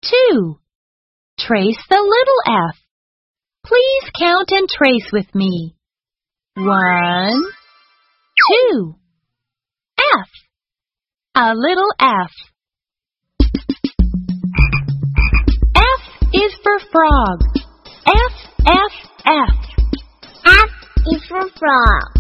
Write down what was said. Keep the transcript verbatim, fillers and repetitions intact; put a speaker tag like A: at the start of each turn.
A: two. Trace the little f. Please count and trace with me. One, two. F. A little f. F is for frog. F, F, F.
B: F is for frog.